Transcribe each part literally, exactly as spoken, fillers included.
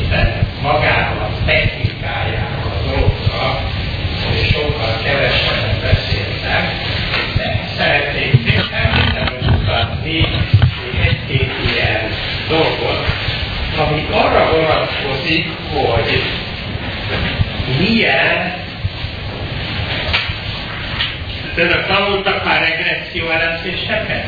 tekintettek magával a technikájáról a dolognak, és sokkal kevesebbet beszéltem, de szeretnék szépen mutatni egy-két ilyen dolgot, ami arra vonatkozik, hogy milyen, önök tanultak már regresszió elemzéseket?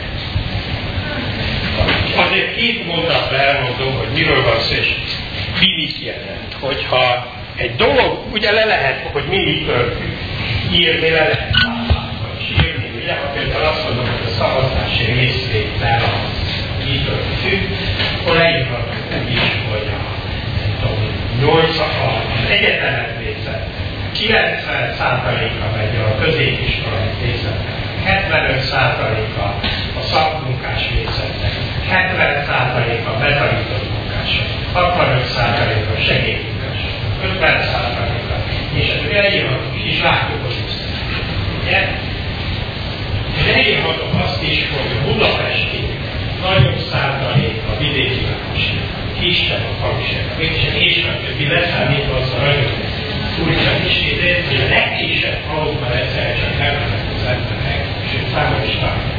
Azért két mondatban elmondom, hogy miről van szó, és mi mit jelent. Hogyha egy dolog, ugye le lehet, hogy minitől írni, le lehet és írni, ugye, ha például azt mondom, hogy a szavazási részvétel az mitől függ, akkor leírhatok neki is, hogy a nyolc az egyetemet végzett, kilencven százaléka megy a középiskolai végzetnek, hetvenöt százaléka a szakmunkás végzetnek, hetven százaléka betanított munkások, hatvanöt százaléka segédmunkások, ötven százaléka, és ezt elírhatok is, látjuk, hogy ugye? És elírhatok azt is, hogy a budapesti nagyobb százaléka vidéki lakosság, kisebb a faluság, és a többi leszámítva az a nagyon furcsa is idén, hogy a legkisebb falukban egyszer csak elmennek az emberek, és számos is látják.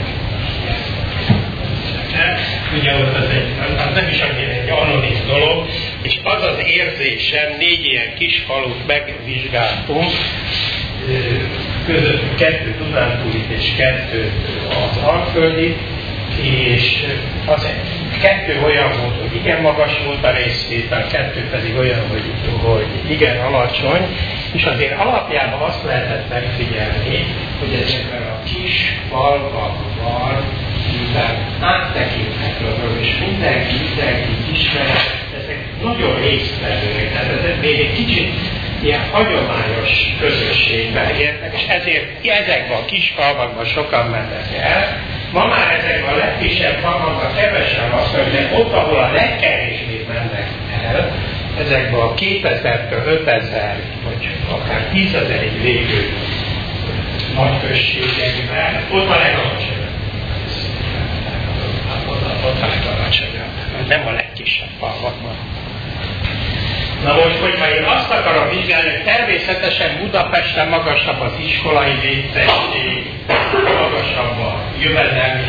Ugye ott az, egy, az nem is annyira egy anonim dolog, és az az érzésem, négy ilyen kis falut megvizsgáltunk, között kettő Dunántúlit és kettő az Alföldi, és az kettő olyan volt, hogy igen magas volt a részvétel, kettő pedig olyan, hogy, hogy igen alacsony, és azért alapjában azt lehetett megfigyelni, hogy ezekben a kis falvakban, mivel áttekinthetőről, és mindenki, mindenki ismer, ezek nagyon résztvevőek, tehát ez még egy kicsit ilyen hagyományos közösségben értek, és ezért ezekben a kis falvakban sokan mennek el. Ma már ezekben a legkisebb falvakban kevesen azt mondja, de ott, ahol a legkevésbé mennek el, ezekben a kétezertől ötezer, vagy akár tízezerig végő nagy községekben, ott a legalacsonyabb. Ott a legalacsonyabb. Nem a legkisebb falvakban. Na most, hogyha én azt akarom vizsgálni, hogy természetesen Budapesten magasabb az iskolai végzettség, magasabb a jövedelmi,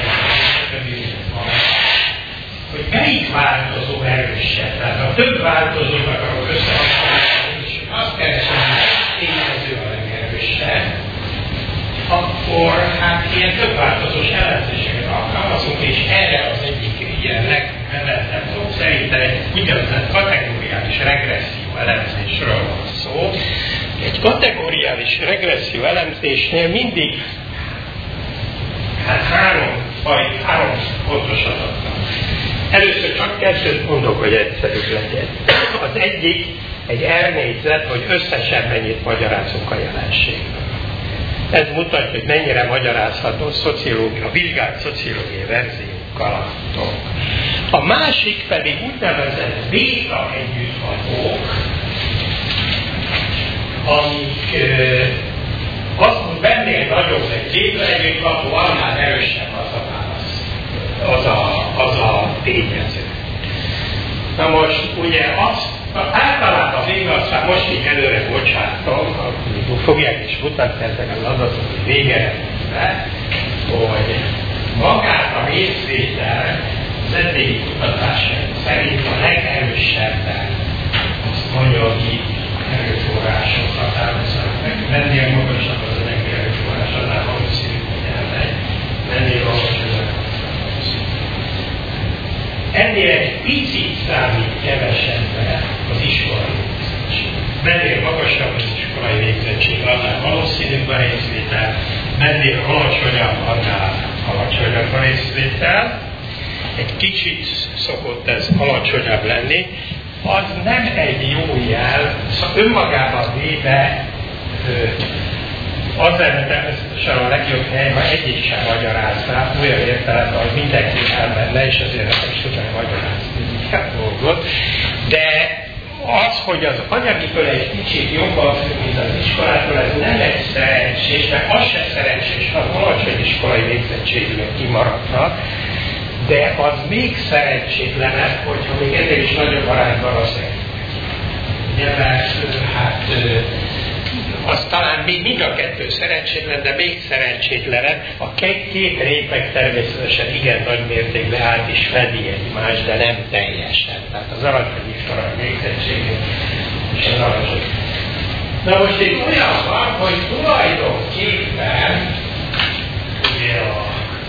hogy melyik változó erősebb. Tehát a több változót akarok összehasonlítani, és azt keresem, hogy tényező a legerősebb, akkor hát ilyen több változós elemzéseket alkalmazunk, és erre az egyik ilyen legmenettebb dolog szerintem egy úgynevezett kategóriális regresszió elemzésről van szó. Egy kategóriális regresszió elemzésnél mindig hát három, vagy három fontos adatnak. Először csak kettőt mondok, hogy egyszerűbb legyen. Az egyik egy elnézet, hogy összesen mennyit magyarázunk a jelenségről. Ez mutatja, hogy mennyire magyarázható a vizsgált szociológiai verziók alatt. A másik pedig úgynevezett béta együtthatók, amik azt, hogy bennél nagyobb egy béta együttható, annál erősebb az a válasz, az a, az a tényező. Na most ugye azt, általában az igazság, most így előre bocsátom, amikor fogják is mutatni ezek az adatok végeredményre, hogy magát a részvétel az eddigi kutatások szerint a legerősebben azt anyagi erőforrások határoznak meg. Mennél magasabb az anyagi erőforrás, annál valószínű, hogy elmegy. Mennél magasabb. Ennél egy picit számít kevesebben az iskolai végzettség. Mennél magasabb az iskolai végzettség, annál valószínűbb a részvétel, mennél alacsonyabb, annál alacsonyabb a részvétel. Egy kicsit szokott ez alacsonyabb lenni, az nem egy jó jel, szóval önmagában véve az lenne természetesen a legjobb hely, ha egyik sem magyarázná, olyan értelemben, hogy mindenki elmenne, és azért nem is tudná magyarázni ilyen dolgot. De az, hogy az anyagitől egy kicsit jobban függ, mint az iskolától, ez nem egy szerencsés, mert az se szerencsés, ha az alacsony iskolai végzettségűek kimaradnak, de az még szerencsétlenebb, hogyha még ennél is nagyobb arányban az egy. ugye, mert hát az talán még mind a kettő szerencsétlen, de még szerencsétlenebb. A két, két répek természetesen igen nagy mértékben át is fedi egymást, de nem teljesen. Tehát az alacsony iskola végzettsége és az alacsony. Na most itt olyan van, hogy tulajdonképpen ugye a,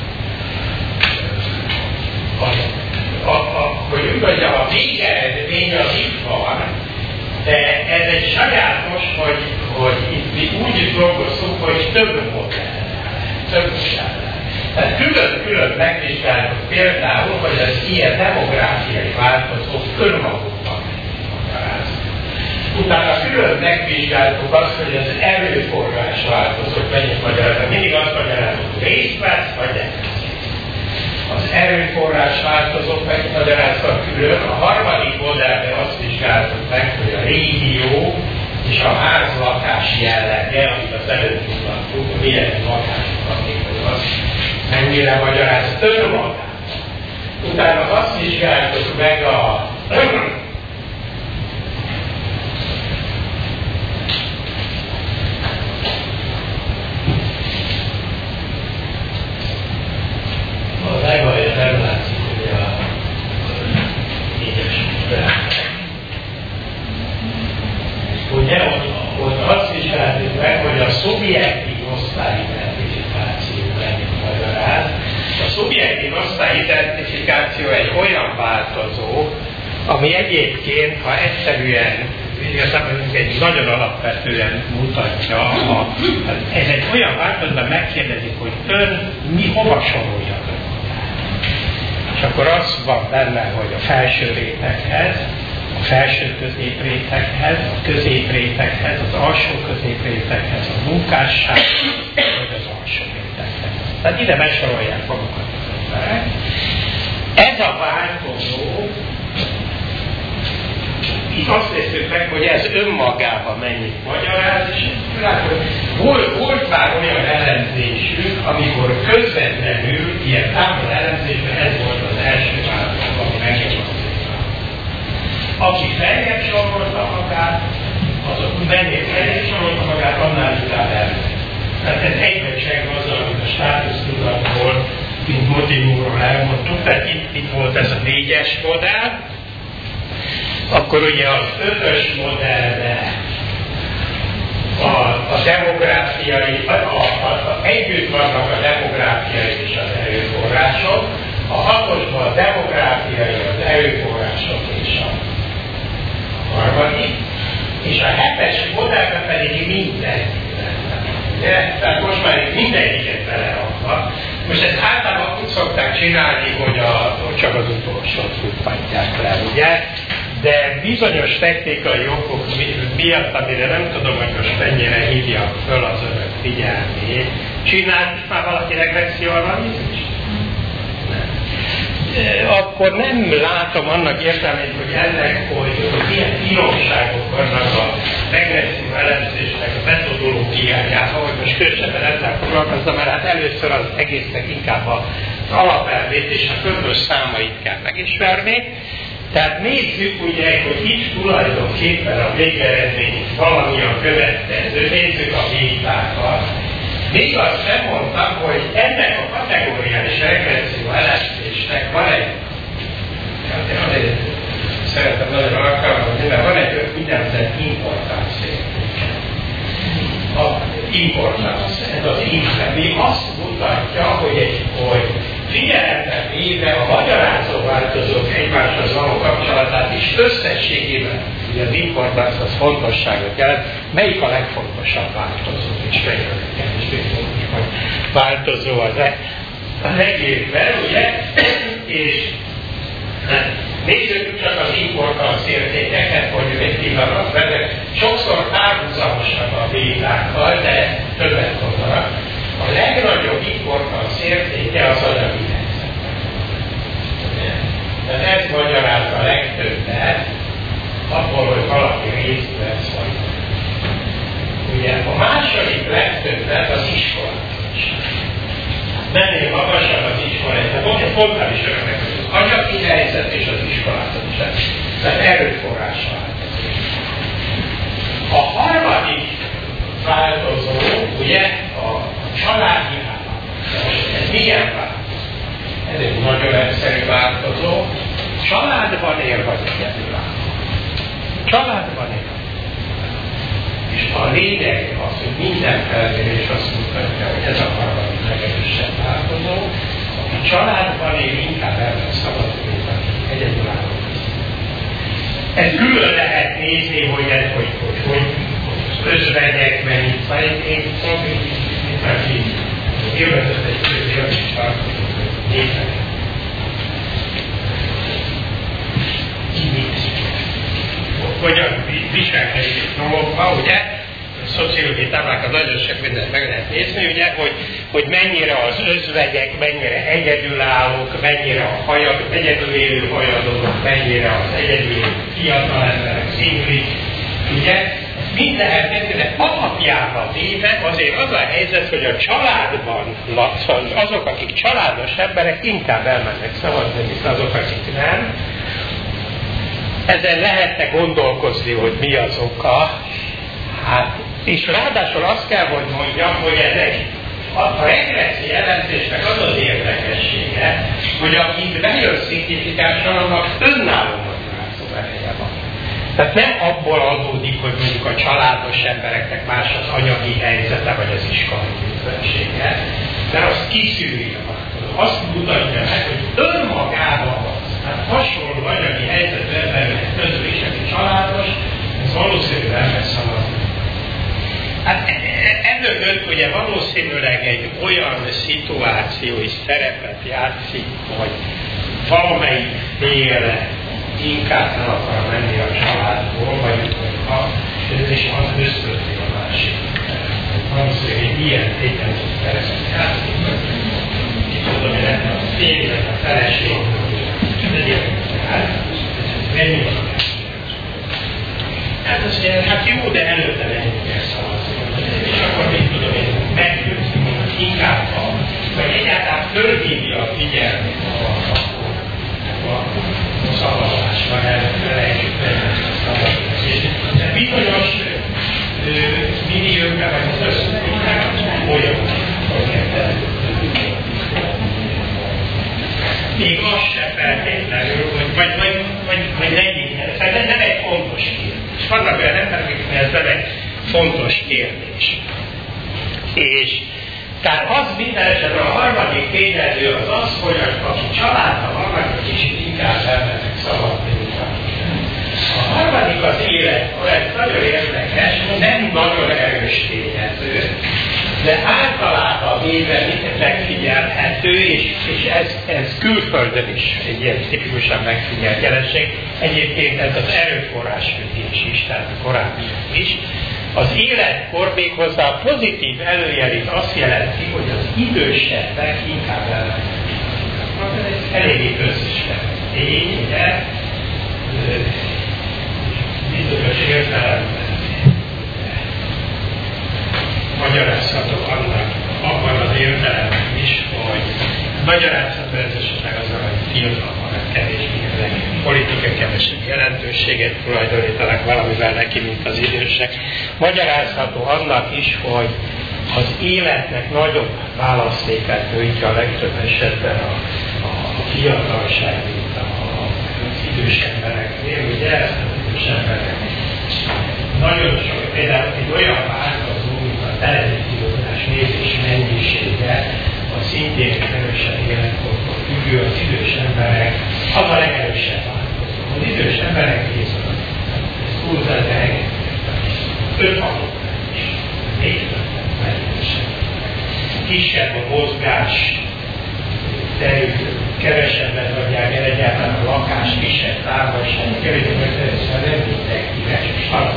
a, a, a hogy úgy mondjam, a végeredmény az itt van, de ez egy sajátos, hogy, hogy itt mi úgy dolgozunk, hogy több modell, több modell. Tehát külön-külön megvizsgáljuk például, hogy az ilyen demográfiai változók önmagukban magyaráznak. Utána külön megvizsgáltuk azt, hogy az erőforrás változók mennyit magyaráznak. Mindig azt magyarázunk, hogy részt vesz, vagy nem. Az erőforrás változók megmagyaráztak külön. A harmadik modellben azt vizsgáltuk meg, hogy a régió és a házlakás jellege, amit az előtt mutattuk, milyen lakásokat még az, mennyire magyaráz önmagát. Utána azt vizsgáltuk meg a a legalább nem látszik, hogy a négyesben. Ugye ott, ott azt vizsgáltuk meg, hogy a szubjektív osztályidentifikáció mennyit magyaráz. A szubjektív osztályidentifikáció egy olyan változó, ami egyébként, ha egyszerűen, igazából egy nagyon alapvetően mutatja, a, ez egy olyan változóban megkérdezik, hogy ön mi hova sorolja ön. És akkor az van benne, hogy a felső réteghez, a felső középréteghez, a középréteghez, az alsó középréteghez, a munkásság, vagy az alsó réteghez. Tehát ide besorolják magukat az emberek. Ez a változó, itt azt néztük meg, hogy ez önmagában mennyit magyaráz, és hogy volt, volt már olyan elemzésünk, amikor közvetlenül, ilyen tábla elemzésben ez volt az első változó, ami megjavazott. Aki feljebb sorolta magát, azok mennél feljebb sorolta magát, annál inkább elmegy. Tehát ez egybetség azzal, amit a státusztudatból, mint motivumról elmondtuk, tehát itt, itt volt ez a négyes modell, akkor ugye az ötös modellben a, a demográfiai, a, a, a, együtt vannak a demográfiai és az erőforrások, a hatosban a demográfiai, az erőforrások és a harmadik, és a hetes modellben pedig minden. Ugye? Tehát most már itt mindegyiket belerakva. Most ezt általában úgy szokták csinálni, hogy, a, hogy csak az utolsót futtatják le, ugye? De bizonyos technikai okok miatt, amire nem tudom, hogy most mennyire hívjak föl az önök figyelmét. Csinált már valaki regresszióanalízist? Akkor nem látom annak értelmét, hogy ennek, hogy, hogy ilyen finomságok vannak a regresszió elemzésnek a metodológiájában, hogy most különösebben ezzel foglalkozzam, mert hát először az egésznek inkább az alapelvét és a körülbelül számait kell megismerni. Tehát nézzük ugye, hogy itt tulajdonképpen a végeredmény valami a következő, nézzük a vétákat. Még azt nem mondtam, hogy ennek a kategóriális regresszió elemzésnek van egy, van egy szeretem nagyon alkalmazni, mert van egy úgynevezett importance értéke. A importance, ez az ami azt mutatja, hogy, egy, hogy figyelembe véve a magyarázó változók egymáshoz való kapcsolatát is összességében, ugye az importance az fontosságot jelent, melyik a legfontosabb változó, és melyik a legkevésbé fontos változó az, e, az egészben, ugye, és nézzük csak az importance értékeket, hogy egy pillanat, mert sokszor párhuzamosak a védákkal, de többet mondanak. A legnagyobb importance értéke az anyagi helyzetben. Tehát ez magyarázza a legtöbbet, abból, hogy valaki részt vesz vagy. Ugye a második legtöbbet az iskolatosság. Mennél magasabb az iskolatosság. Tehát ott mondtam is önnek, hogy az anyagi helyzet és az iskolatosság. Tehát erőforrás változik. családban él. És a lényeg az, hogy minden felmérés azt mutatja, hogy ez a harmadik legerősebb változó, a családban él inkább elmen szabadul, mint aki egyedülálló. Ez külön lehet nézni, hogy ez, hogy, hogy, hogy az özvegyekben itt van, én itt már ki élvezett egy közérdés tartozó népek. Hogyan viselkedik romokba, ugye? A szociológiai táblákat nagyon sok mindent meg lehet nézni, ugye, hogy, hogy mennyire az özvegyek, mennyire egyedülállók, mennyire a hajad, egyedül élő hajadozók, mennyire az egyedül élő fiatal emberek, szinglik, ugye? Mind lehet tenni, de alapjában véve azért az a helyzet, hogy a családban azok, akik családos emberek, inkább elmennek szavazni, mint azok, akik nem. Ezen lehetne gondolkozni, hogy mi az oka. Hát, és ráadásul azt kell, hogy mondjam, hogy ez egy, a regresszi jelentésnek az az érdekessége, hogy akik bejön szignifikánsan, annak önálló magyarázó ereje van. Tehát nem abból adódik, hogy mondjuk a családos embereknek más az anyagi helyzete, vagy az iskolai képzettsége, de azt kiszűri a változó. Azt mutatja meg, hogy önmagában az, tehát hasonló anyagi helyzetű embernek közül is, aki családos, ez valószínűleg nem lesz szavazni. Hát emögött ugye valószínűleg egy olyan szituáció is szerepet játszik, hogy valamelyik féle inkább nem akar menni a családból, vagy ha és az ösztönzi a másik. Valószínűleg egy ilyen tételező szerepet játszik, ki tudom, hogy nem a fénynek a feleség, menni van. Hát azt mondja, hát jó, de előtte menni kell szavazni. És akkor mit tudom én, meggyőzni, hogy inkább a, vagy egyáltalán fölhívja a figyelmét a, a, a szavazásra, elfelejtjük meg a szavazást. De bizonyos milliókban, vagy az összefüggnek olyan, hogy még az se feltétlenül, hogy vagy, vagy, vagy, vagy legyen. Ez nem egy fontos kérdés. Vannak olyan emberek, akiknek ez nem egy fontos kérdés. És tehát az minden esetben a harmadik tényező az az, hogy aki családban vannak, egy kicsit inkább elmennek szavazni, mint a harmadik az élet, ez nagyon érdekes, nem nagyon erős tényező, de általában véve megfigyelhető, és, és ez, ez külföldön is egy ilyen tipikusan megfigyelt jelenség. Egyébként ez az erőforrásfüggés is, tehát a korábbiak is. Az életkor méghozzá a pozitív előjelét azt jelenti, hogy az idősebbek inkább elmennek. Ez egy eléggé közismert tény, ugye? Bizonyos értelemben magyarázható annak abban az értelemben is, hogy magyarázható ez esetleg az, hogy fiatalban kevésbé érdekli. Politika kevesebb jelentőséget tulajdonítanak valamivel neki, mint az idősek. Magyarázható annak is, hogy az életnek nagyobb választékát nyújtja a legtöbb esetben a, a fiatalság, mint az idős embereknél. Ugye ezt az idős emberek nagyon sok, például egy olyan változó, mint a televíziózás nézés mennyisége, a szintén erősebb életkortól függő, az idős emberek, az a legerősebb változó. Az idős emberek részben, ez túlzás, de öt hatoknál is, négy öt kisebb a mozgás terük, kevesebbet adják el egyáltalán a lakás, kisebb távolság, kevésbé megterülően nem mindenki üres halad.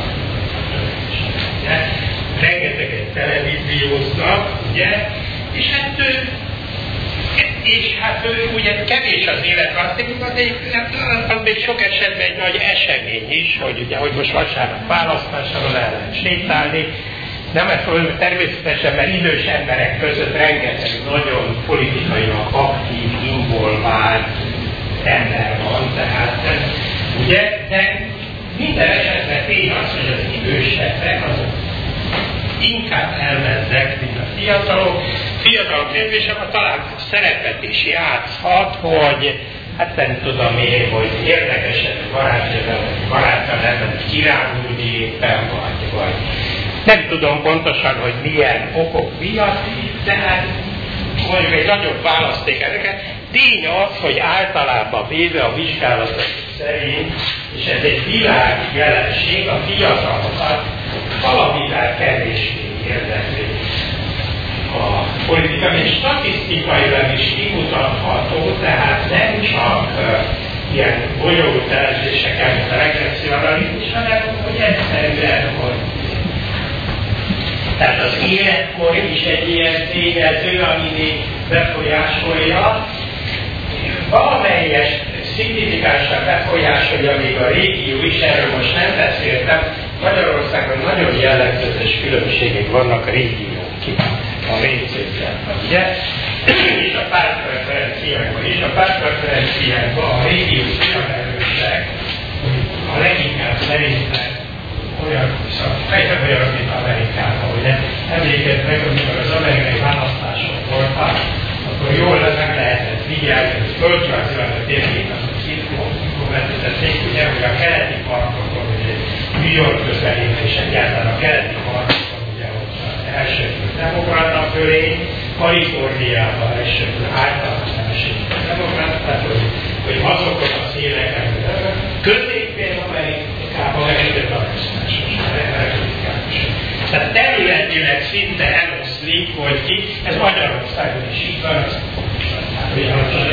Rengeteget televízióznak, ugye, és hát ő, és hát ő, ugye kevés az életváltozás, az, az még sok esetben egy nagy esemény is, hogy ugye, hogy most vasárnap választásáról el lehet sétálni. Nem ez természetesen, mert idős emberek között rengeteg nagyon politikailag aktív, involvált ember van, tehát ugye, de minden esetben tény az, hogy az idősebbek azok inkább elmennek, mint a fiatalok. Fiatalok kérdések talán szerepet is játszhat, hogy hát nem tudom én, hogy érdekesebb barátjával, baráttal elmenni kirándulni éppen, vagy, vagy nem tudom pontosan, hogy milyen okok miatt, de hát mondjuk egy nagyobb választék ezeket. Tény az, hogy általában véve a vizsgálatok szerint, és ez egy világ jelenség, a fiatalokat valamivel kevésbé érdekli a politika, és statisztikailag is kimutatható, tehát nem csak uh, ilyen bonyolult elemzéseken, mint a regresszió analizis, hanem hogy egyszerűen, hogy tehát az életkor is egy ilyen tényező, ami befolyásolja, valamelyes szignifikánsan befolyásolja még a régió is, erről most nem beszéltem. Magyarországon nagyon jellegzetes különbségek vannak a régiók a részvételben, ugye? És a pártpreferenciákban is. A pártpreferenciákban a régiók olyan erősek, hogy a leginkább szerintem olyan, fejtem olyan, mint Amerikában, hogy emlékeznek, amikor az amerikai választások voltak, akkor jól meg lehetett figyelni, hogy földrajzilag a térképen a szintról vetítették, ugye, hogy a keleti parkokon, ugye New York közelében és egyáltalán a keleti parkokon, ugye ott elsőkül demokrata fölény, Kaliforniában elsőkül általános elsőkül demokrata, tehát hogy, hogy azokon a széleken, Közép-Amerikában legtöbb a köztársos, tehát területileg szinte eloszlik, hogy ki, ez Magyarországon is így van, hát ugyanaz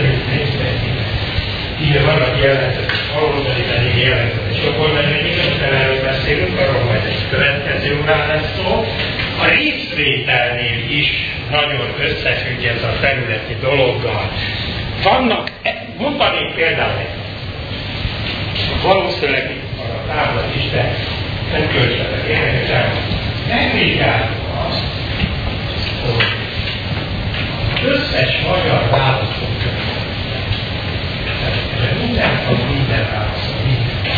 így vannak jelentős baloldali, pedig jelentős jobboldali, hogy igazán erről beszélünk, arról majd egy következő órán lesz szó. A részvételnél is nagyon összefügg ez a területi dologgal. Vannak, mondanék például egy, valószínűleg itt van a táblat is, de nem költsetek érdekesen. Megvizsgáljuk azt, hogy az összes magyar választókörben, minden az minden válaszol, minden.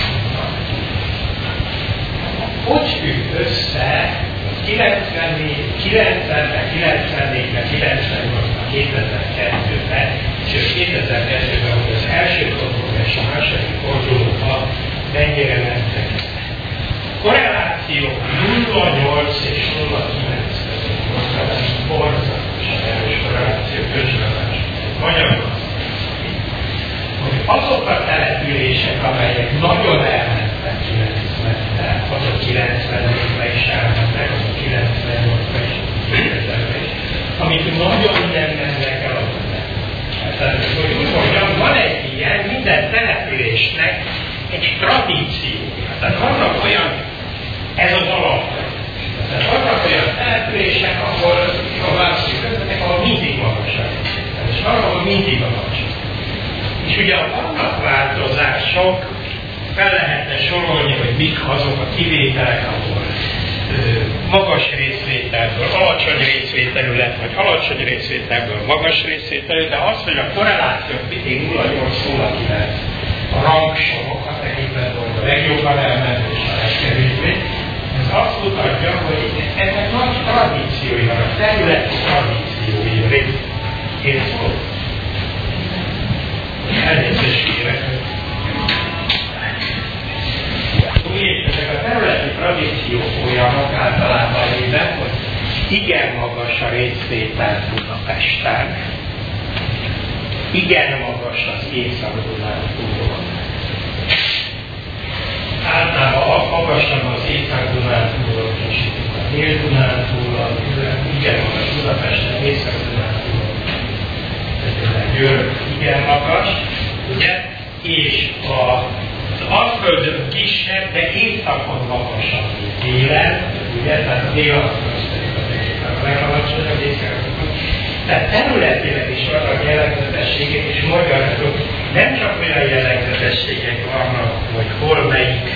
Hogy függ össze kilencvennégy, kilencvenben, kilencvennégyben, kilencvennyolcban, kétezer-kettőben, és kétezer-kettőben, hogy az első forduló és a második fordulóban mennyire mentek. Korreláció nulla egész nyolc és nulla egész kilenc között volt, ez borzalmasan erős korreláció közben. Magyarul hogy azok a települések, amelyek nagyon elmentek kilencvenben, azok kilencvennégyben is elmentek, azok kilencvennyolcban is, kétezerben is, amik nagyon nem mennek el, azok nem. Tehát, hogy úgy mondjam, van egy ilyen, minden településnek egy tradíciója. Tehát vannak olyan, ez az alap. Tehát vannak olyan települések, ahol a választói közöttek, ahol mindig magasabb. És van, ahol mindig magasabb. És ugye vannak változások, fel lehetne sorolni, hogy mik azok a kivételek, ahol ö, magas részvételből alacsony részvételű lett, vagy alacsony részvételből magas részvételű, de az, hogy a korrelációk mindig nulla egész nyolc nulla egész kilenc a rangsorok, a tekintetben, hogy a legjobban elment és a legkevésbé, ez azt mutatja, hogy ennek nagy tradíciói van, a területi tradíciói rész. Én szólom. Elnézést kérek. És ezek a területi tradíciók olyanok általában lévek, hogy igen magas a részvétel Budapesten, igen magas az Észak-Dunántúlon. Általában magasabb az Észak-Dunántúlon, és a Dél-Dunántúlon, igen magas Budapesten, Észak-Dunántúlon. Győr igen magas, ugye? És a az Alföldön kisebb, de éjszakon magasabb, mint délen, ugye? Tehát a dél az a legalacsonyabb éjszakon. Tehát területileg is vannak jellegzetességek, és magyarok nem csak olyan jellegzetességek vannak, hogy hol melyik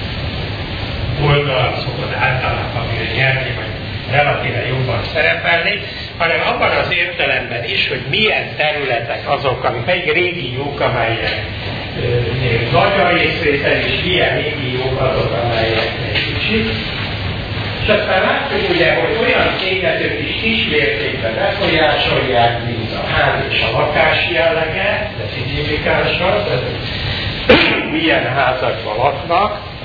oldal szokott általában nyerni, vagy relatíve jobban szerepelni, hanem abban az értelemben is, hogy milyen területek azok, amik melyik régiók, amelyek nagy a részvétel, és milyen régiók azok, amelyek egy kicsit. És aztán látjuk ugye, hogy olyan tényezők is kismértékben befolyásolják, mint a ház és a lakás jellege, de szignifikánsan, tehát milyen házakban laknak,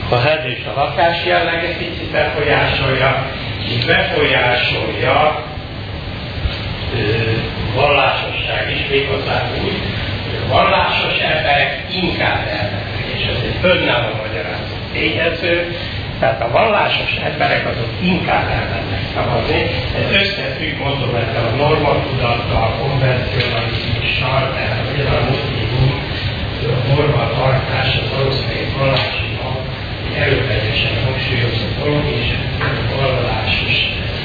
a ház és a lakás jelleget picit befolyásolja, és befolyásolja ö, vallásosság is, méghozzá úgy, hogy a vallásos emberek inkább elmennek, és ez egy önálló magyarázat tényező, tehát a vallásos emberek azok inkább elmennek szavazni. Ez összefügg, mondom, ezzel a normatudattal, a konvencionalizmussal, tehát ez a motivum, a normatartás, az országi vallási mag, erőteljesen hangsúlyozott dolog, és a vallásos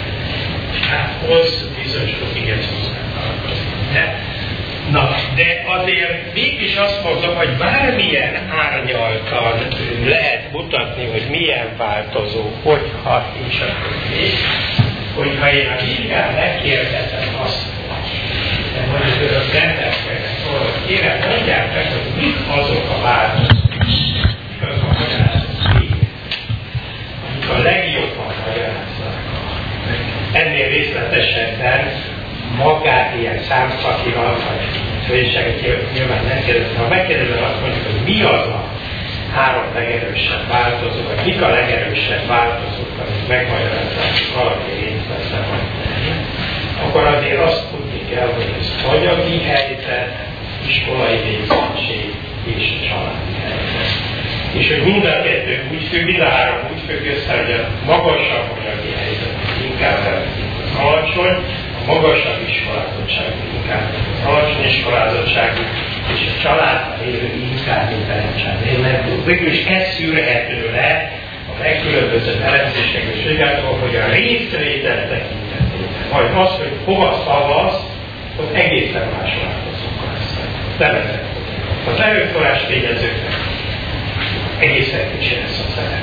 hoz bizonyos fokig ez hozzátartozik. Na, de azért mégis azt mondom, hogy bármilyen árnyaltan lehet mutatni, hogy milyen változó, hogyha és a többi, hogyha én a vizsgán megkérdezem azt, de mondjuk az embereknek szól, hogy kérem, mondják meg, hogy mik azok a változók, mik azok a magyarázatok, amik a legjobban magyarázzák. Ennél részletesebben magát ilyen számszakival, vagy főséget nyilván nem kérdezem, ha megkérdezem, azt mondjuk, hogy mi az a három legerősebb változó, vagy mik a legerősebb változók, amik megmagyarázzák, hogy valaki részt vesz, vagy nem, akkor azért azt tudni kell, hogy ez anyagi helyzet, iskolai végzettség és családi helyzet. És hogy mind a kettő úgy függ, mind a három úgy függ össze, hogy a magasabb anyagi helyzet inkább az alacsony, a magasabb iskolázottságú inkább az alacsony iskolázottságú, és a családban élő inkább, mint elcsád. Végülis ez szűrhető le a legkülönbözőbb elemzések és vizsgálatok, hogy a részvétel tekintetében, vagy az, hogy hova szavaz, ott egészen más változókkal lesznek. Nem ezek hozzá. Az erőforrás tényezőknek egészen kicsi lesz a szerep.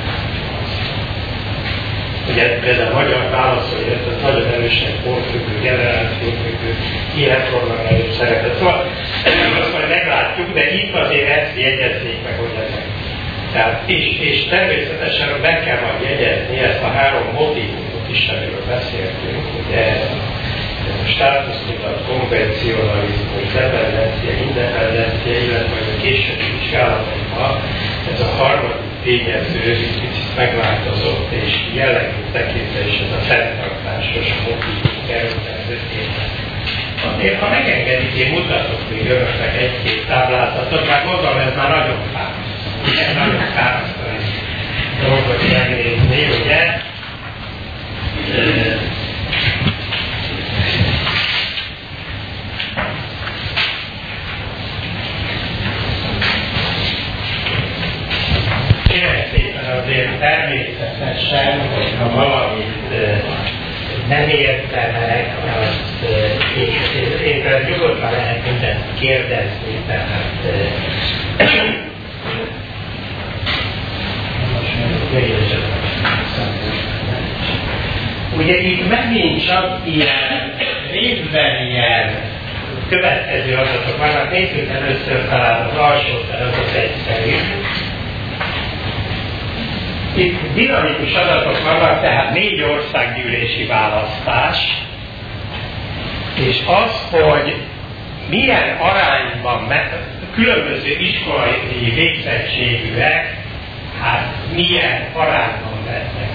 Ugye például a magyar válaszolja, ez nagyon erősen korfüggő, generációfüggő, életkorban előbb szerepet. Szóval azt majd meglátjuk, de itt azért ezt jegyezzék meg, hogy ezek. Tehát, és, és természetesen be kell majd jegyezni ezt a három motivumot is, amiről beszéltünk, ugye ez a státuszmutat, konvencionalizmus, dependencia, independencia, illetve a későbbi vizsgálatokban ez a harmadik tényező picit megváltozott, és jellegű tekintve is ez a fenntartásos motivum kerültetőképpen. Azért, ha megengedik, én mutatok még önöknek egy-két táblázatot, mert mondom, ez már nagyon fárasztó. Ez nagyon fárasztó dolgot megnézni, ugye? Azért természetesen, hogyha valamit nem értenek, azt én nyugodtan lehet mindent kérdezni, tehát ugye itt megint csak ilyen részben ilyen következő adatok vannak, nézzük először talán az alsó adatot egyszerű. Itt dinamikus adatok vannak, tehát négy országgyűlési választás, és az, hogy milyen arányban különböző iskolai végzettségűek, hát milyen arányban vettek.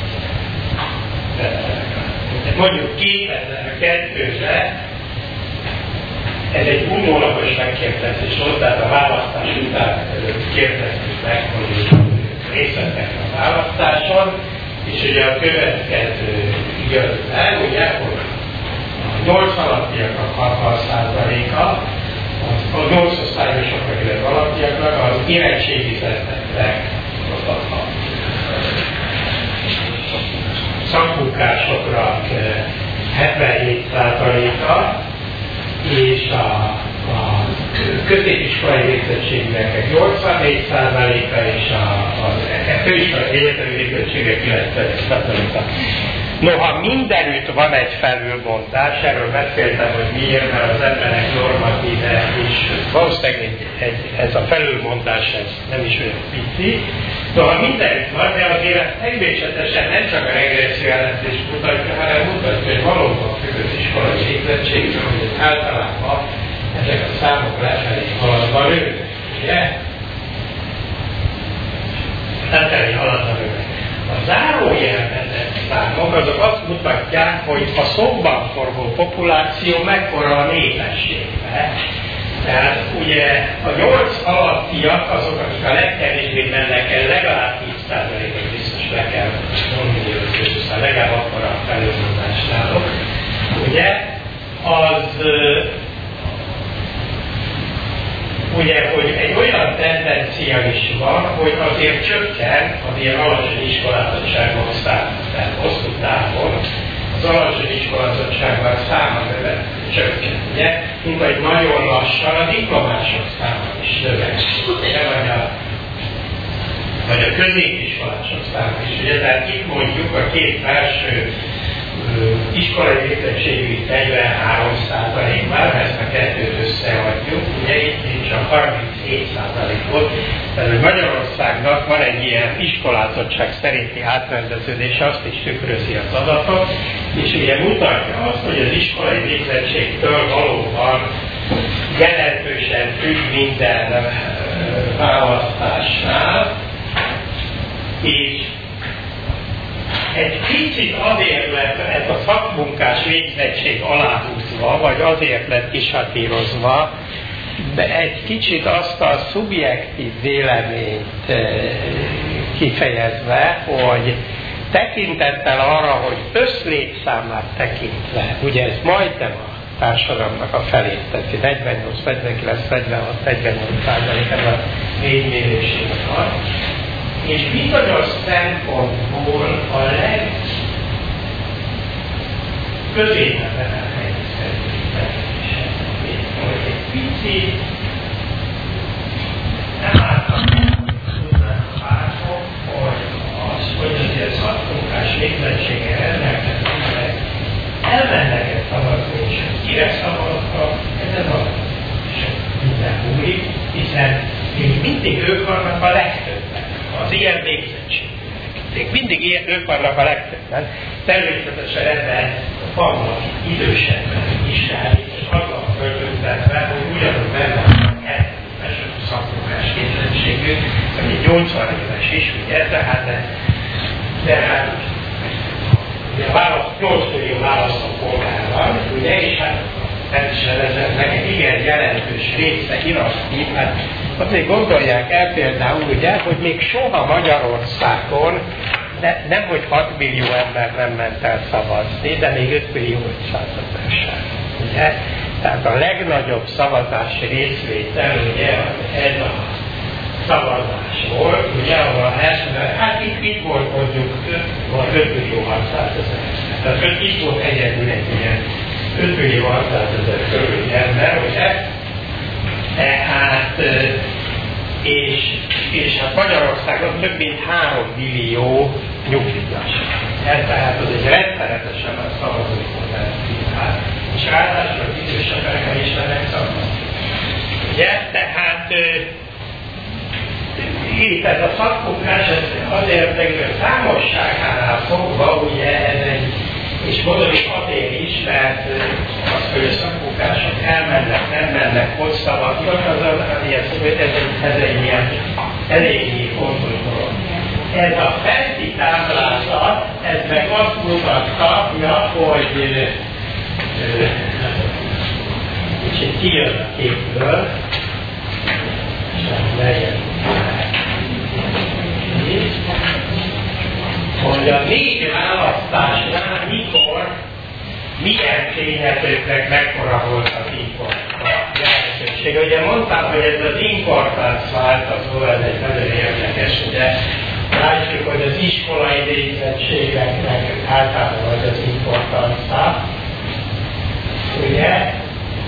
Mondjuk kétezer-kettőre ez egy unólagos megkérdezés volt, tehát a választás után kérdeztük meg, hogy részletek a választáson, és ugye a következő igazán, ugye, hogy a nyolc alattiaknak hatvan százaléka, a nyolc osztályosoknak, illetve alattiaknak az érettségizetteknek adhatnak. Szakmunkásoknak hetvenhét százaléka, és a, a középiskolai végzettségűeknek nyolcvannégy százaléka, és a, a főiskolai egyetemi végzettségek kilencven százaléka. Noha mindenütt van egy felülbontás, erről beszéltem, hogy miért, mert az emberek normatíve is, valószínűleg egy, egy, ez a felülbontás ez nem is olyan pici, noha mindenütt van, de azért természetesen nem csak a regresszió jelentés mutatja, hanem mutatja, hogy valóban függ az iskolai végzettségről, hogy általában ezek a számok lefelé haladva nőnek, ugye? Lefelé jelentett számok, azok azt mutatják, hogy a szóban forgó populáció mekkora a népességbe. Tehát ugye a nyolc alattiak azok, akik a legkevésbé mennek el, legalább tíz százalékot biztos le kell mondani, hogy legalább akkor a felőződás náluk. Ugye, az ugye, hogy egy olyan tendencia is van, hogy azért csökken az ilyen alacsony iskolázottságok száma. Tehát hosszú távon az alacsony iskolázottságban száma növel, csökken, ugye? Mint hogy nagyon lassan a diplomások száma is növekszik, vagy a, vagy a középiskolások száma is, ugye? Tehát itt mondjuk a két felső iskolai végzettségű negyvenhárom százalékban, ha ezt a kettőt összeadjuk, ugye itt csak harminchét százalék volt, tehát hogy Magyarországnak van egy ilyen iskolázottság szerinti átrendeződés, azt is tükrözi az adatot, és ugye mutatja azt, hogy az iskolai végzettségtől valóban jelentősen függ minden választásnál, és egy kicsit azért lett ez a szakmunkás végzettség aláhúzva, vagy azért lett kisatírozva, de egy kicsit azt a szubjektív véleményt kifejezve, hogy tekintettel arra, hogy összlétszámát tekintve, ugye ez majdnem a társadalomnak a felét teszi, negyvennyolc, negyvenkilenc, negyvenhat, negyvennyolc százalék ez a végmérésében van, és bizonyos szempontból a leg középen elhelyezhető hogy egy picit nem álltam tudnám látom, hogy az, hogy azért szakmunkás végzettséggel rendelkező emberek elmennek egy szavazni, és kire szavaztak, ezen a sok minden múlik, hiszen még mindig ők vannak a legtöbben. Az ilyen végzettségűek. Még mindig ilyen, ők vannak a legtöbben. Természetesen ebben vannak idősebben is, és azzal költöztetve, hogy ugyanúgy benne van hetvenes szakmunkás végzettségű, vagy egy nyolcvan éves is, ugye, tehát de, de hát ugye a választ, nyolc millió választópolgár van, ugye, és hát természetesen ezeknek igen jelentős része inaktív, hát azért gondolják el például, ugye, hogy még soha Magyarországon ne, nem, hogy hat millió ember nem ment el szavazni, de még öt millió ötszázezer sem. Ugye? Tehát a legnagyobb szavazási részvétel, ugye, ez a szavazás volt, ugye, ahol elsőben, hát itt, itt volt mondjuk öt millió hatszázezer. Tehát itt volt egyedül egy ilyen öt millió hatszázezer körüli ember, ugye? Tehát, és, és hát Magyarországon több mint három millió nyugdíjas. Ez tehát az egy rendszeretesen a szavazói potenciál. És ráadásul az idősebbekkel is mennek szavazni. Ugye? Tehát itt ez a szakmunkás azért meg számosságánál fogva, ugye ez egy, és mondom is azért is, mert az, hogy a szakmunkások elmennek, nem mennek, hogy szavaznak, az az, ez, ez, ez egy ilyen eléggé fontos dolog. Ez a fenti táblázat, ez meg azt mutatja, hogy kicsit kijön a képből, és legyen hogy a négy választásnál mikor, milyen tényezőknek mekkora volt az importálás jelentősége. Ugye mondtam, hogy ez az importált változó, ez egy nagyon érdekes, ugye látjuk, hogy az iskolai végzettségeknek általában vagy az importáltszá, ugye?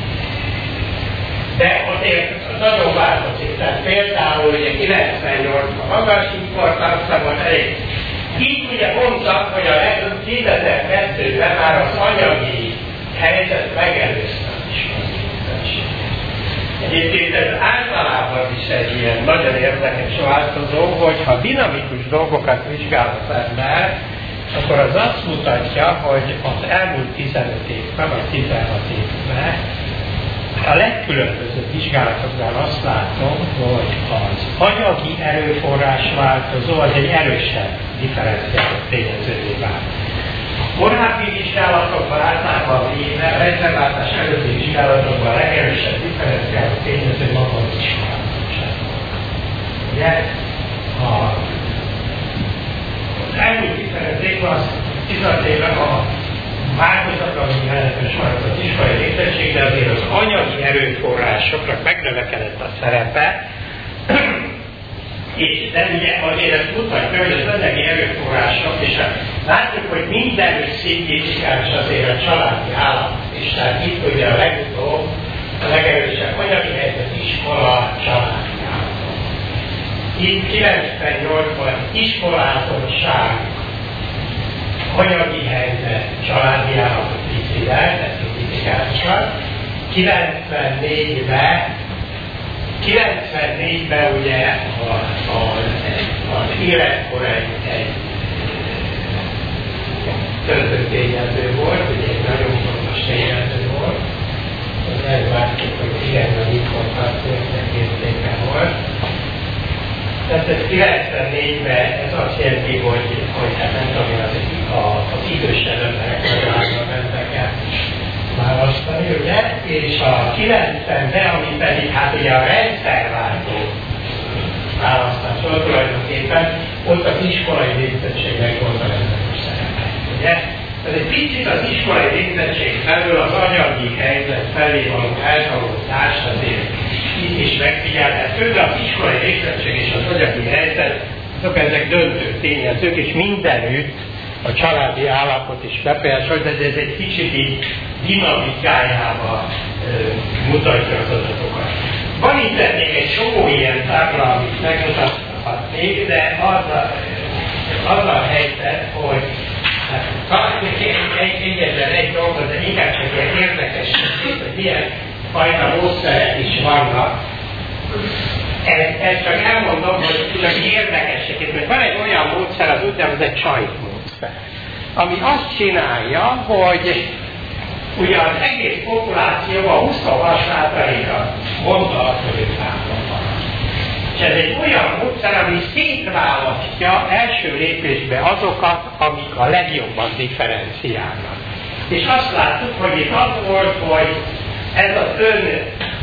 De azért nagyon változik. Tehát például ugye kilencvennyolcban magas importáltszá volt elég. Így ugye mondtam, hogy a kétezer-kettőben már az anyagi helyzet megelőzte a iskolai. Egyébként ez általában is egy ilyen nagyon érdekes változó, hogy ha dinamikus dolgokat vizsgál az ember, akkor az azt mutatja, hogy az elmúlt tizenöt évben, vagy tizenhat évben a legkülönbözőbb vizsgálatoknál azt látom, hogy az anyagi erőforrás változó az egy erősebb differenciált tényezővé vált. A korábbi vizsgálatokban általában véve, a rendszerváltás előtti vizsgálatokban a legerősebb differenciált tényező maga az iskolátlanság. Ugye? A Az elmúlt differenciákban az tízad éve a változatlan jelentős maradt az iskolai végzettség, de azért az anyagi erőforrásoknak megnövekedett a szerepe, és de ugye azért ezt mutatja, hogy az anyagi erőforrások, és látjuk, hogy mindenütt szintjétikás azért a családi állam, és tehát itt ugye a legutóbb, a legerősebb anyagi helyzet iskola, családi állam. Itt kilencvennyolcban iskolázottság, anyagi helyzet, családi állapot tízével, tehát kritikálisan. kilencvennégyben, kilencvennégyben ugye az, az életkor egy, egy döntő tényező volt, ugye egy nagyon fontos tényező volt. Elvártuk, hogy igen, a mikor értéke volt. Tehát ez kilencvennégyben ez azt jelenti, hogy, hogy hát nem tudom, az, az idősebb emberek magyarázva mentek el választani, ugye? És a kilencvenben, ami pedig hát ugye a rendszerváltó választás volt tulajdonképpen, ott az iskolai végzettségnek volt a rendes szerepe, ugye? Ez egy picit az iskolai végzettség felől az anyagi helyzet felé való elzalódás azért itt is megfigyelhető, de az iskolai végzettség és az anyagi helyzet, azok ezek döntő tényezők, és mindenütt a családi állapot is befolyásol, de ez egy kicsit így dinamikájába e, mutatja az adatokat. Van itt még egy csomó ilyen tábla, amit megmutathatnék, de az a, az a helyzet, hogy hát, talán egy, egyetlen egy dolgot, de inkább csak ilyen érdekes, hogy ilyen fajta módszerek is vannak. Ezt, ezt csak elmondom, hogy csak érdekességét, hogy van egy olyan módszer, az úgynevezett csajt módszer, ami azt csinálja, hogy ugye az egész populációban huszonhat százaléka mondta azt, hogy ők számolnak. És ez egy olyan módszer, ami szétválasztja első lépésben azokat, amik a legjobban differenciálnak. És azt láttuk, hogy itt az volt, hogy ez az ön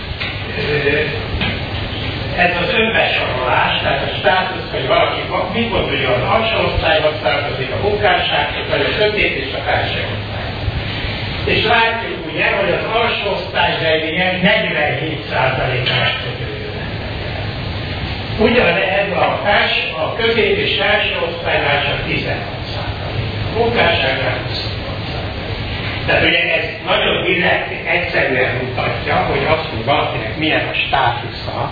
ez az önbesorolás, tehát a státusz, hogy valaki mit gondolja az alsó osztályban tartozik, a munkássághoz, vagy a közép és a felső osztályban. És látjuk ugye, hogy az alsó osztályban negyvenhét százalékás kötődőnek. Ugyanez a, felső, a közép és felső osztálynál csak tizenhat százalék. A munkásságnál huszonhat százalék. Tehát ugye ez nagyon direkt, egyszerűen mutatja, hogy azt, hogy valakinek milyen a státusza,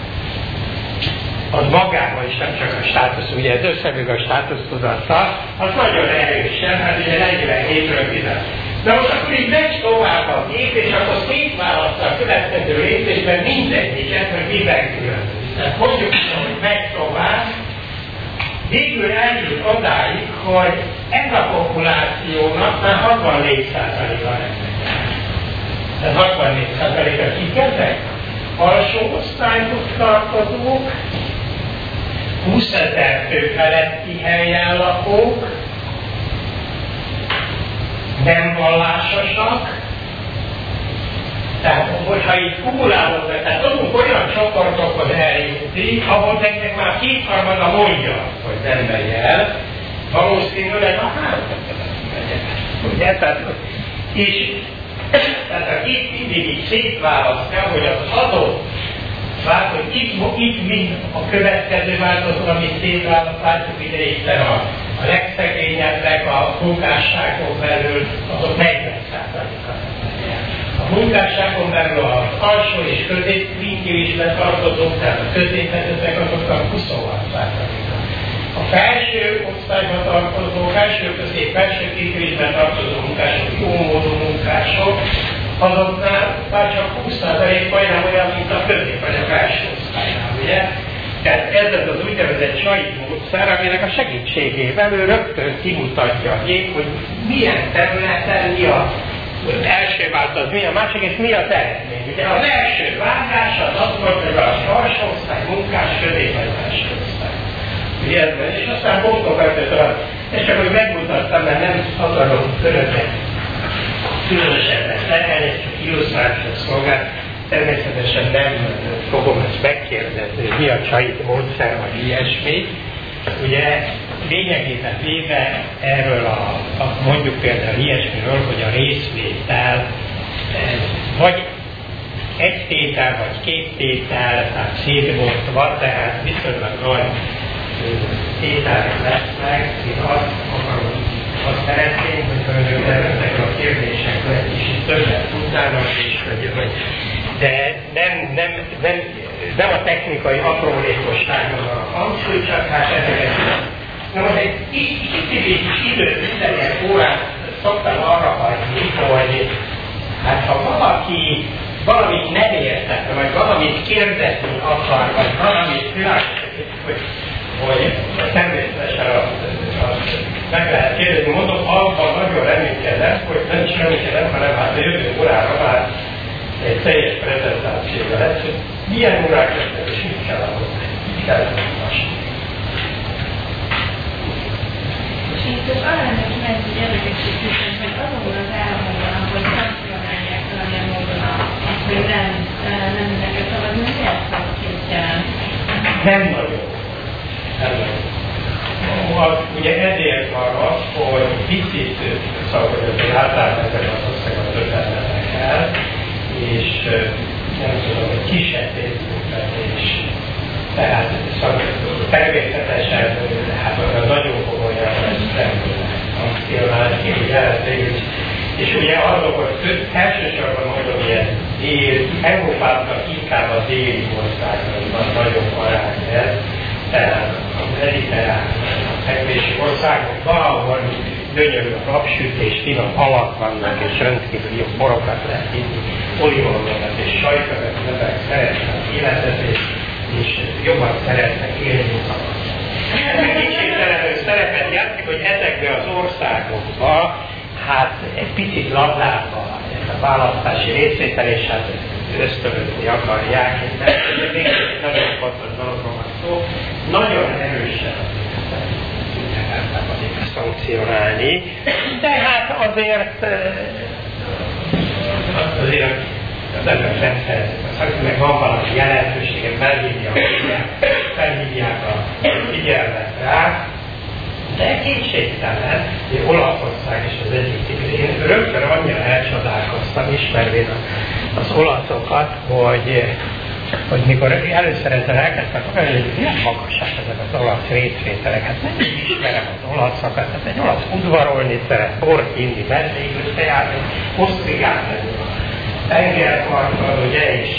az magában is nem csak a státusz, ugye ez összefügg a státusztudattal, az nagyon erősen, hát ugye negyvenhétről tizenhat. De most akkor így megy tovább a gép, és akkor szétválasztja a következő lépésben mindegyiket, hogy miben különbözik. Tehát mondjuk, hogy megy tovább, végül eljut odáig, hogy ez a populációnak már hatvannégy százaléka rendelkezik. Tehát hatvannégy százaléka kik ezek? Alsó osztályhoz tartozók, húszezer fő feletti helyen lakók, nem vallásosak, tehát hogyha így kumulálod be, tehát tudunk olyan csoportokhoz eljutni, ahol nektek már kétharmada mondja, hogy nem megy el, valószínűleg a háromnegyede megy el. Ugye? Tehát, és tehát a két mindig így szétválasztja, hogy az adott vált, hogy itt, itt mind a következő változó, amit szétválaszt, látjuk ide itten a, a legszegényebbek a munkásságon belül, azok negyven százaléka. A munkásságon belül az alsó és középszintjűisbe tartozók, tehát a középvezetők, azoknak huszonhat százaléka. A felső osztályban tartozó, felső közép, felső szintjűisben tartozó munkások, jó módú munkások, azoknál már csak húsz százalék majdnem olyan, mint a közép vagy a felső osztálynál, ugye? Tehát ez az az úgynevezett csai módszer, aminek a segítségével ő rögtön kimutatja a gép, hogy milyen területen mi a első vált az mi, a másik, és mi az eredmény. Ugye az első vágás az az volt, hogy az alsó osztály munkás közé vagy első osztály. Ugye, és aztán pontokat ötlen, és csak hogy megmutattam, mert nem akarom köröknek különösebben terhelni, csak illusztrációt szolgál, természetesen nem fogom ezt megkérdezni, mi a csait módszer, vagy ilyesmi. Ugye lényegében véve erről a, a mondjuk például ilyesmiről, hogy a részvétel vagy egy tétel, vagy két tétel, tehát szétbontva, tehát viszonylag nagy tételek lesznek. Én azt akarom, azt szeretném, hogy önök ezekről a kérdésekről egy kicsit többet tudnának, és hogy, de nem, nem, nem, nem a technikai aprólékosságon a hangsúly, csak hát ezeket. Na most egy kicsit időt, minden órát szoktam arra hagyni, hogy hát ha valaki valamit nem értett, vagy valamit kérdezni akar, vagy valamit világosítani, hogy, hogy természetesen azt meg lehet kérdezni, mondom, abban nagyon reménykedem, hogy nem is reménykedem, hanem hát a jövő órára már egy teljes prezentációra lesz, hogy milyen órák lesznek, és mit kell ahhoz, mit kell olvasni. És én csak arra lenne kíváncsi, hogy előkészíteni, hogy azokban az államokban, ahol szankcionálják valamilyen módon azt, hogy nem, nem mindenki szavazni, hogy miért szavazként jelent? Nem nagyon. Nem nagyon. Ugye ezért van az, hogy picit szavazni, hogy általában ezek az országban többenlenek el, és nem tudom, hogy kisebb részmunkatés. Tehát természetesen, hát olyan nagyon komolyan ezt nem szankcionálni, és ugye azok, hogy elsősorban mondom, ilyen dél, Európának inkább a déli országokban nagyon arány ez, tehát a mediterrán, a fekvési országokban, ahol gyönyörű a napsütés, finom halak vannak, és rendkívül jó borokat lehet inni, olívaolajat és sajtokat, ezek szeretnek életet, és, és jobban szeretnek élni magam. Ennek kicsit szerepet játszik, hogy ezekben az országokban hát egy picit labdába ez a választási részvétel, és hát ösztönözni akarják, mert még egy nagyon fontos dologról van szó, nagyon erősen azért szankcionálni, de hát azért azért az ember nem szeretik a szankciót, meg van valami jelentősége, felhívják, felhívják a figyelmet rá, de kétségtelen, hogy Olaszország is az egyik. Én rögtön annyira elcsodálkoztam, ismervén az olaszokat, hogy, hogy mikor először ezzel elkezdtek, hogy milyen magasak ezek az olasz részvételek. Hát nem ismerem az olaszokat, hát egy olasz udvarolni szeret, bort inni, vendégül tejálni, osztrigát lenni a tengerparton, ugye, és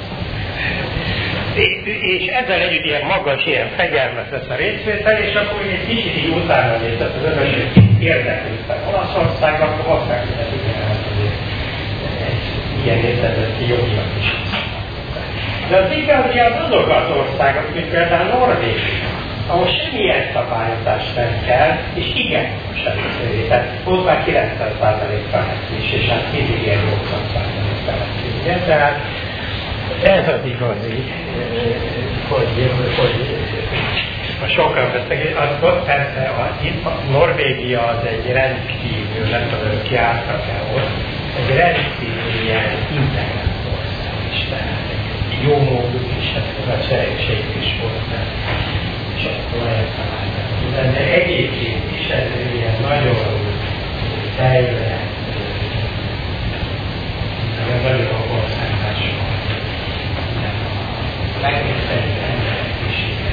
és ezzel együtt ilyen magas, ilyen fegyelmes lesz a részvétel, és akkor egy kicsit így utána nézett az önös, hogy érdeklődtek Olaszországban, akkor azt megtudják, hogy egy ilyen nézeteti jogiak is. De az igazi az azok az országok, mint például Norvégia, ahol semmilyen szabályozás nem kell, és igen, most először, tehát ott már kilencven százalék feletti is, és hát mindig ilyen nyolcvan százalék feletti, ugye? Tehát ez az igazi, hogy, hogy a sokan veszek, az ott persze, a, a Norvégia az egy rendkívül, nem tudom, hogy jártak el ott, egy rendkívül ilyen integrált ország is, tehát egy jó módú is, ez a seregség is volt, és akkor eltalálták. De egyébként is ez ilyen nagyon fejlett, nagyon országás van. Megnézteni emberek is igen.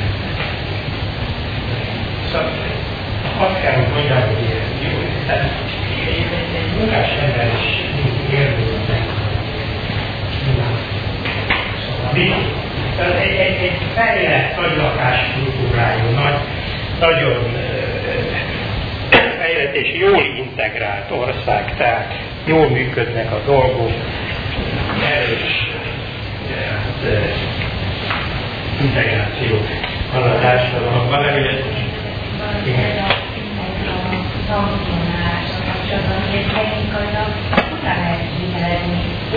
Szóval azt kell, hogy mondjam, hogy jó, tehát egy munkás ember is érvül meg. Szóval egy, egy, egy fejlett, nagy lakáskultúrájú, nagy, nagyon fejlett és jól integrált ország, tehát jól működnek a dolgok, erős hát, integráció van a társadalomban, de ugye igen. A szankcionálásra kapcsolatban, hogy egy technikailag utána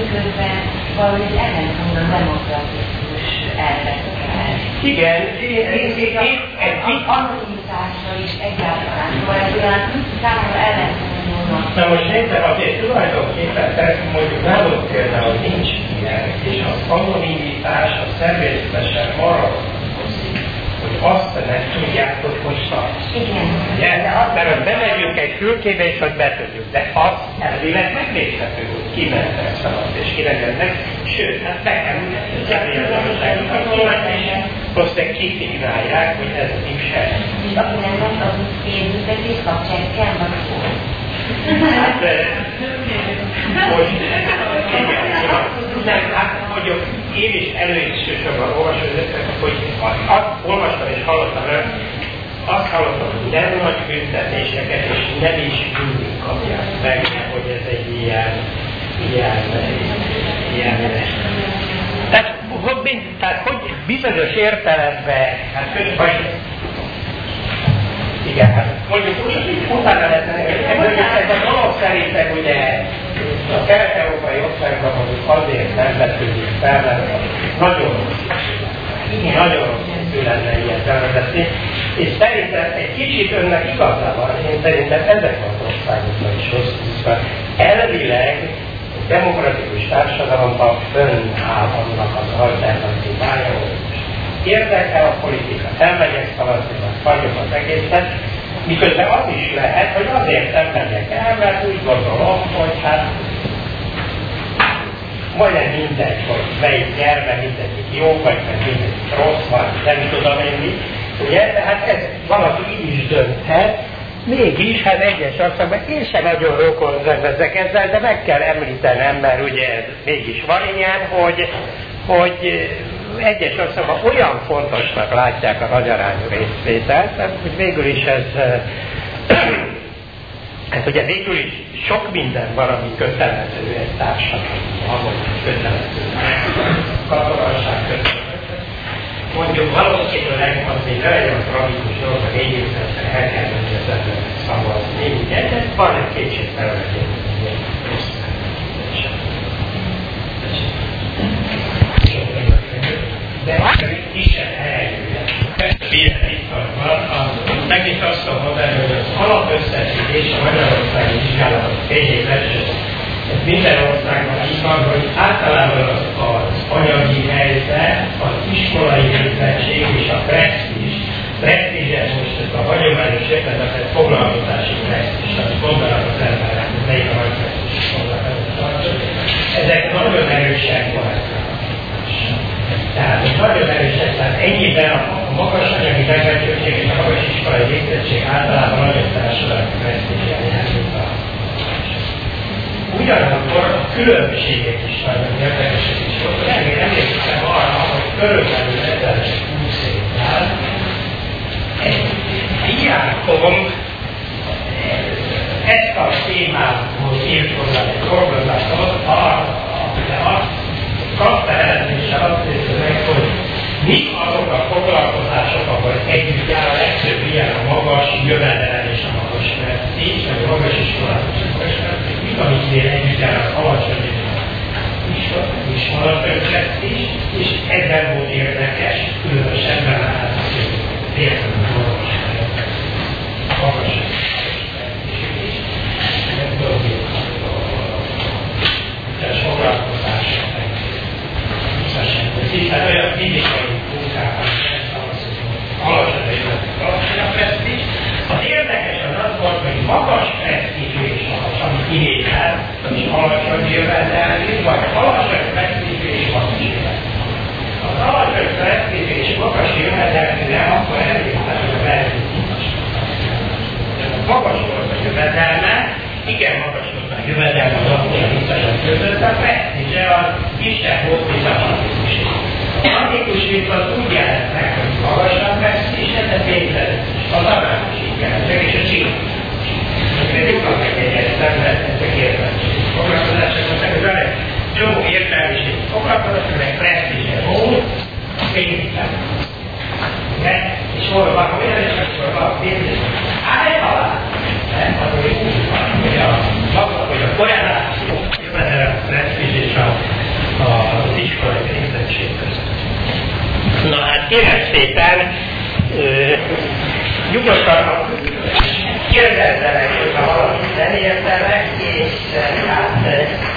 miközben valahogy egy ellentmondó demokratikus elvekkel. Igen, egy anonimitásra is egyáltalán, szóval egy olyan számomra ellentmondónak. Na most nézze, azért tulajdonképpen, tehát mondjuk nálunk például nincs ilyen, és az anonimitás az természetesen arra vonatkozik, hogy azt nem tudják, hogy hogy tartsz. Igen. Ugye? Mert hogy bemegyünk egy fülkébe, és hogy betudjuk, de az elvileg megnézhető, hogy ki mente ezt alatt, és ki rendelnek. Sőt, hát be kell úgy személyezőségeket, és aztán kitignálják, hogy ez mi se. Nem mondta, hogy kérdőzetés kapcsolatban van szó. Hát, most, igen, hát mondjuk én is először olvasom, hogy azt olvastam és hallottam el, azt hallottam, hogy nem nagy büntetéseket és nem is bűnünk kapják meg, hogy ez egy ilyen, ilyen, ilyen, tehát, hogy, tehát hogy bizonyos értelemben, hát vagy, igen, hát mondjuk most utána lehetne, ez a dolog szerintem ugye a kelet-európai országban mondjuk azért nem vetődik fel, mert nagyon rossz szükség. Nagyon rossz lenne ilyet bevezetni, és szerintem egy kicsit önnek igaza van, én szerintem ezek az országokban is rossz szükség. Elvileg a demokratikus társadalomban fönnáll annak az alternatívája, hogy érdekel a politika, elmegyek szavazni, vagy hagyom az egészet, miközben az is lehet, hogy azért nem megyek el, mert úgy gondolom, hogy hát majdnem mindegy, hogy melyik nyer, mert mindegyik jó, vagy mert mindegyik rossz, vagy nem tudom én mi. Ugye, tehát ez valaki így is dönthet, mégis, hát egyes országban én sem nagyon rokonzak ezzel, de meg kell említenem, mert ugye ez mégis van ilyen, hogy, hogy egyes országban olyan fontosnak látják a nagyarányú részvételt, hogy végül is ez, hát ugye végül is sok minden van, ami kötelező egy társadalomban, vagy kötelező. Katonaság kötelező. Mondjuk valószínűleg az még nem egy olyan tragikus dolog, hogy négy évvel el kell menni az embernek szavazni, ugye? De van egy kétségtelen, hogy egy rossz de akkor is sem elejűleg. Milyen itt van, megint azt tudom mondani, hogy az alapösszefüggés a magyarországi vizsgálatok fényében, ez minden országban így van, hogy általában az, az anyagi helyzet, az iskolai képzettség és a presztízs, presztízset most ezt a hagyományos értelemben foglalkozási presztízs, amit mondanak az emberek, hogy melyik a nagy presztízs foglalkozás. Ezek nagyon erősek voltak. Tehát nagyon erősek, tehát ennyiben a magas anyagi megbecsültség és a magas iskolai végzettség általában nagyon társadalmi presztízsel jár, mint a ugyanakkor a különbségek is nagyon érdekesek is voltak. Én emlékszem arra, hogy körülbelül ezerhúsz évvel egy diákom ezt a témából írt hozzá egy dolgozatot, de azt kapta eredméssel azt nézte meg, hogy mik azok a foglalkozások, ahol együtt jár a legtöbb ilyen a magas jövedelem és a magas presztízs, vagy a magas iskolás és a magas presztízs, mik amiknél együtt jár az alacsony és alacsony presztízs, és ebben volt érdekes, különösebben látható, hogy értelme magas magas presztízs is, nem tudom, hogy foglalkozások hiszen olyan fizikai munkában nem szavazunk, alacsony a jövedelem, alacsony a presztízs. Az érdekes az az volt, hogy magas presztízsű és alacsony kivétel, és alacsony jövedelmű, vagy alacsony presztízsű és magas jövedelmű. Az alacsony presztízsű és magas jövedelmű nem akkor elvétel, hogy a versenyszínas. Magas volt a jövedelme, igen magas volt a jövedelme az akkor a viszonyok között, a presztízse az kisebb volt, mint a antikuség. A antikus viszont úgy jelent meg, hogy magasabb presztízse, de pénzedett is. Az arányosít jelent meg, és a csinálás. Ezért jobban megjegyeztem, mert ezek értelmiség. Foglalkozásoknak meg az egy csomó értelmiség. Foglalkozások meg presztízse volt, pénzben. És hol van olyan, és akkor van pénzben. Állj alá! Nem, az úgy van, hogy a, hogy a korreláció, jövedelem, presztízs és a kérem szépen, nyugodtan kérdezzenek, hogyha valamit nem értenek, és hát